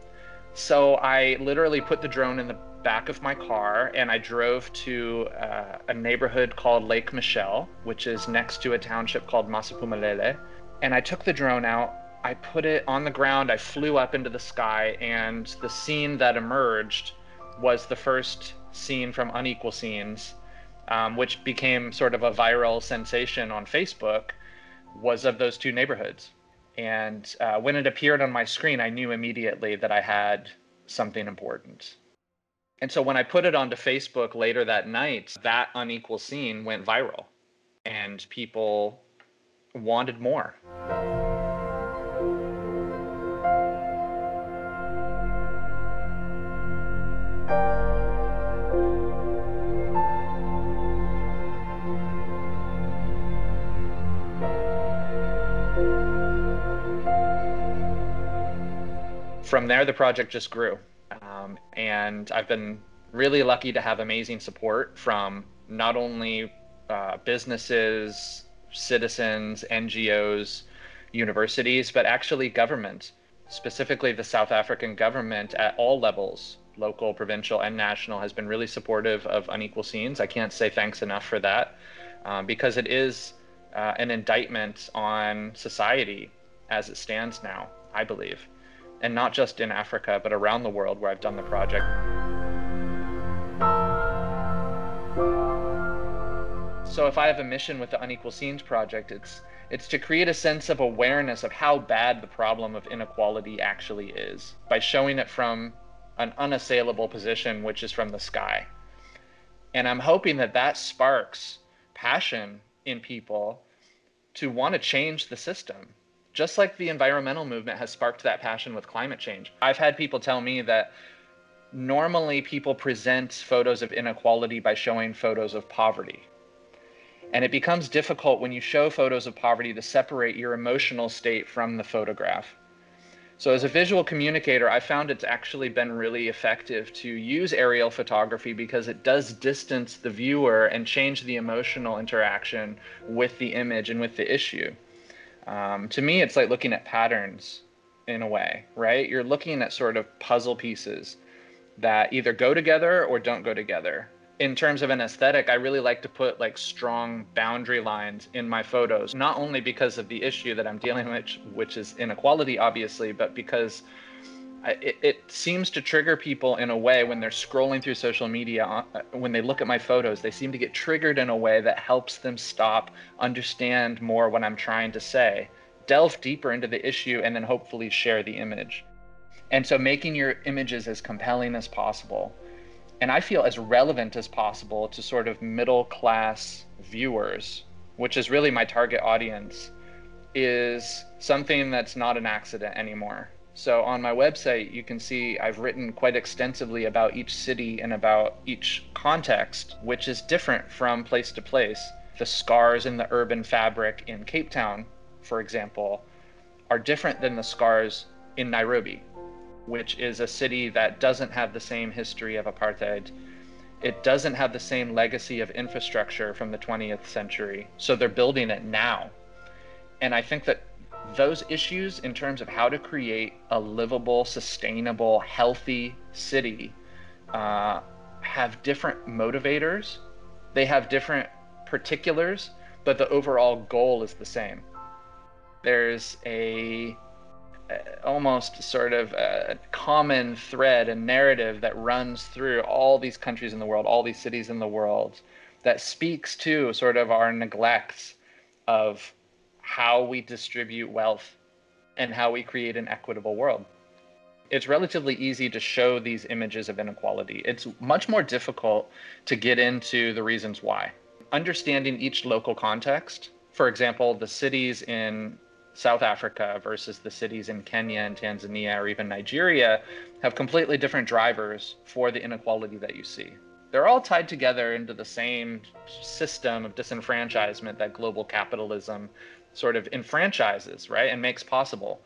So I literally put the drone in the back of my car and I drove to uh, a neighborhood called Lake Michelle, which is next to a township called Masiphumelele. And I took the drone out, I put it on the ground, I flew up into the sky, and the scene that emerged was the first scene from Unequal Scenes, Um, which became sort of a viral sensation on Facebook, was of those two neighborhoods. And uh, when it appeared on my screen, I knew immediately that I had something important. And so when I put it onto Facebook later that night, that unequal scene went viral and people wanted more. From there, the project just grew. Um, and I've been really lucky to have amazing support from not only uh, businesses, citizens, N G Os, universities, but actually government, specifically the South African government at all levels, local, provincial, and national, has been really supportive of Unequal Scenes. I can't say thanks enough for that, um, because it is uh, an indictment on society as it stands now, I believe. And not just in Africa, but around the world where I've done the project. So if I have a mission with the Unequal Scenes Project, it's it's to create a sense of awareness of how bad the problem of inequality actually is by showing it from an unassailable position, which is from the sky. And I'm hoping that that sparks passion in people to want to change the system, just like the environmental movement has sparked that passion with climate change. I've had people tell me that normally people present photos of inequality by showing photos of poverty. And it becomes difficult when you show photos of poverty to separate your emotional state from the photograph. So as a visual communicator, I found it's actually been really effective to use aerial photography because it does distance the viewer and change the emotional interaction with the image and with the issue. Um, to me, it's like looking at patterns in a way, right? You're looking at sort of puzzle pieces that either go together or don't go together. In terms of an aesthetic, I really like to put like strong boundary lines in my photos, not only because of the issue that I'm dealing with, which is inequality, obviously, but because I, it, it seems to trigger people in a way when they're scrolling through social media. When they look at my photos, they seem to get triggered in a way that helps them stop, understand more what I'm trying to say, delve deeper into the issue, and then hopefully share the image. And so making your images as compelling as possible, and I feel as relevant as possible to sort of middle class viewers, which is really my target audience, is something that's not an accident anymore. So on my website, you can see I've written quite extensively about each city and about each context, which is different from place to place. The scars in the urban fabric in Cape Town, for example, are different than the scars in Nairobi, which is a city that doesn't have the same history of apartheid. It doesn't have the same legacy of infrastructure from the twentieth century. So they're building it now. And I think that those issues in terms of how to create a livable, sustainable, healthy city uh, have different motivators. They have different particulars, but the overall goal is the same. There's a almost sort of a common thread and narrative that runs through all these countries in the world, all these cities in the world, that speaks to sort of our neglects of how we distribute wealth and how we create an equitable world. It's relatively easy to show these images of inequality. It's much more difficult to get into the reasons why. Understanding each local context, for example, the cities in South Africa versus the cities in Kenya and Tanzania or even Nigeria have completely different drivers for the inequality that you see. They're all tied together into the same system of disenfranchisement that global capitalism sort of enfranchises, right, and makes possible.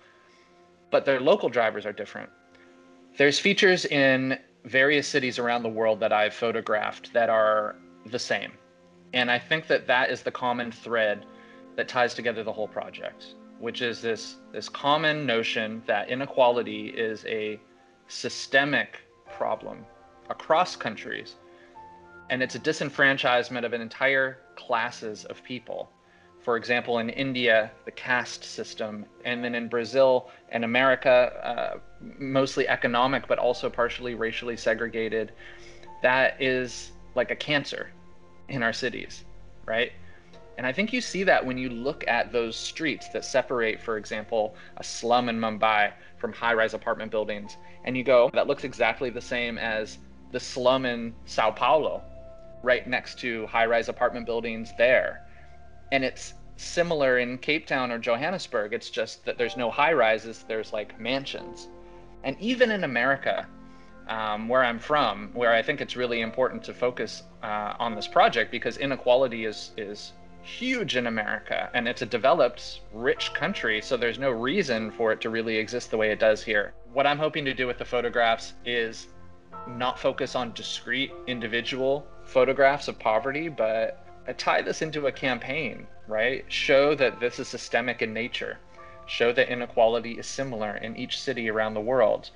But their local drivers are different. There's features in various cities around the world that I've photographed that are the same. And I think that that is the common thread that ties together the whole project, which is this, this common notion that inequality is a systemic problem across countries. And it's a disenfranchisement of an entire classes of people. For example, in India, the caste system, and then in Brazil and America, uh, mostly economic, but also partially racially segregated. That is like a cancer in our cities, right? And I think you see that when you look at those streets that separate, for example, a slum in Mumbai from high-rise apartment buildings, and you go, that looks exactly the same as the slum in Sao Paulo, right next to high-rise apartment buildings there. And it's similar in Cape Town or Johannesburg. It's just that there's no high-rises, there's like mansions. And even in America, um, where I'm from, where I think it's really important to focus uh, on this project, because inequality is is huge in America, and it's a developed, rich country, so there's no reason for it to really exist the way it does here. What I'm hoping to do with the photographs is not focus on discrete individual photographs of poverty, but tie this into a campaign, right? Show that this is systemic in nature. Show that inequality is similar in each city around the world,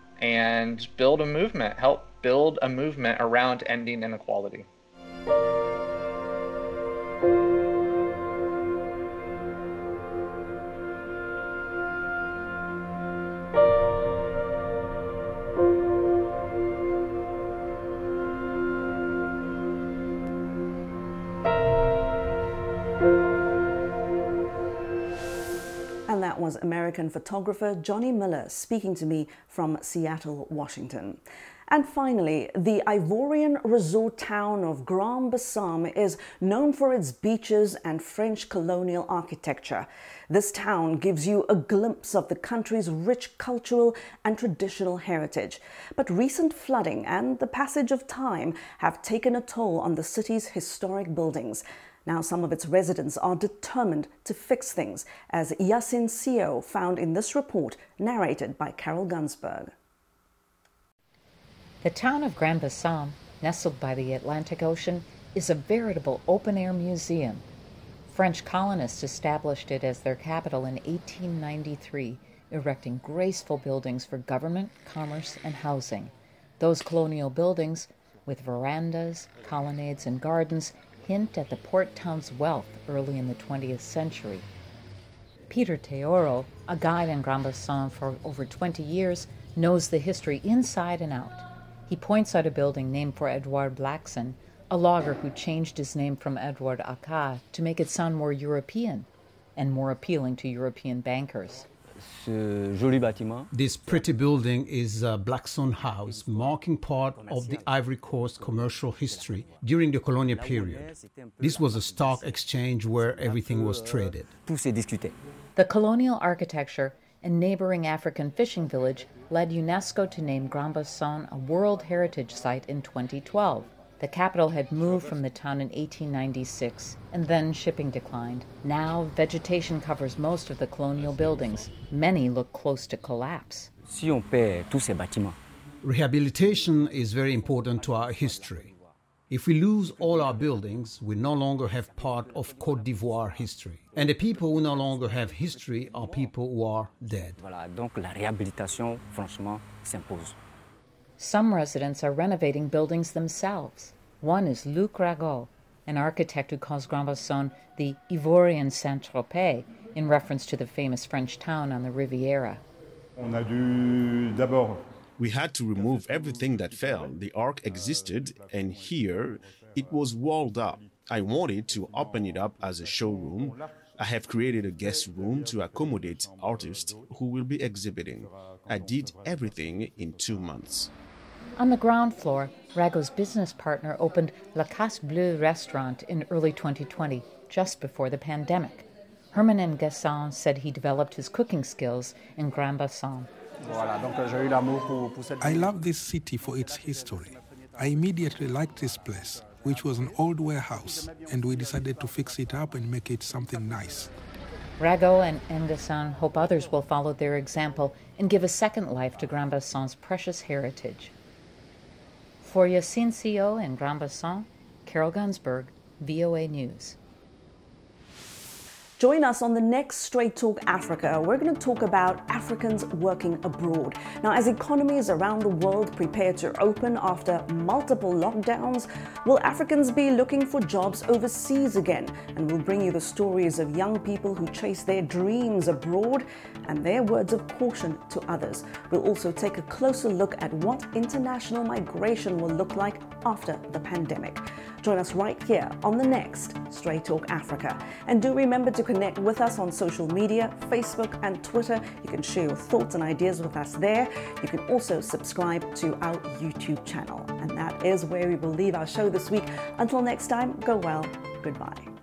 and build a movement, help build a movement around ending inequality. was American photographer Johnny Miller speaking to me from Seattle, Washington. And finally, the Ivorian resort town of Grand-Bassam is known for its beaches and French colonial architecture. This town gives you a glimpse of the country's rich cultural and traditional heritage. But recent flooding and the passage of time have taken a toll on the city's historic buildings. Now some of its residents are determined to fix things, as Yasin Sio found in this report narrated by Carol Gunsberg. The town of Grand-Bassam, nestled by the Atlantic Ocean, is a veritable open-air museum. French colonists established it as their capital in eighteen ninety-three, erecting graceful buildings for government, commerce, and housing. Those colonial buildings, with verandas, colonnades, and gardens, hint at the port town's wealth early in the twentieth century. Peter Teoro, a guide in Grand-Bassam for over twenty years, knows the history inside and out. He points out a building named for Edouard Blackson, a logger who changed his name from Edouard Aka to make it sound more European and more appealing to European bankers. This pretty building is uh, Blackson House, marking part of the Ivory Coast commercial history during the colonial period. This was a stock exchange where everything was traded. The colonial architecture and neighboring African fishing village led UNESCO to name Grand-Bassam a World Heritage Site in twenty twelve. The capital had moved from the town in eighteen ninety-six, and then shipping declined. Now, vegetation covers most of the colonial buildings. Many look close to collapse. Rehabilitation is very important to our history. If we lose all our buildings, we no longer have part of Côte d'Ivoire history. And the people who no longer have history are people who are dead. Some residents are renovating buildings themselves. One is Luc Rago, an architect who calls Grand-Bassam the Ivorian Saint-Tropez, in reference to the famous French town on the Riviera. We had to remove everything that fell. The arc existed, and here it was walled up. I wanted to open it up as a showroom. I have created a guest room to accommodate artists who will be exhibiting. I did everything in two months. On the ground floor, Rago's business partner opened La Casse Bleue restaurant in early twenty twenty, just before the pandemic. Herman N'Guessan said he developed his cooking skills in Grand-Bassam. I love this city for its history. I immediately liked this place, which was an old warehouse, and we decided to fix it up and make it something nice. Rago and N'Guessan hope others will follow their example and give a second life to Grand-Bassam's precious heritage. For Yasin Sio in Grand-Bassam, Carol Gunsberg, V O A News. Join us on the next Straight Talk Africa. We're going to talk about Africans working abroad. Now, as economies around the world prepare to open after multiple lockdowns, will Africans be looking for jobs overseas again? And we'll bring you the stories of young people who chase their dreams abroad and their words of caution to others. We'll also take a closer look at what international migration will look like after the pandemic. Join us right here on the next Straight Talk Africa. And do remember to connect with us on social media, Facebook and Twitter. You can share your thoughts and ideas with us there. You can also subscribe to our YouTube channel. And that is where we will leave our show this week. Until next time, go well. Goodbye.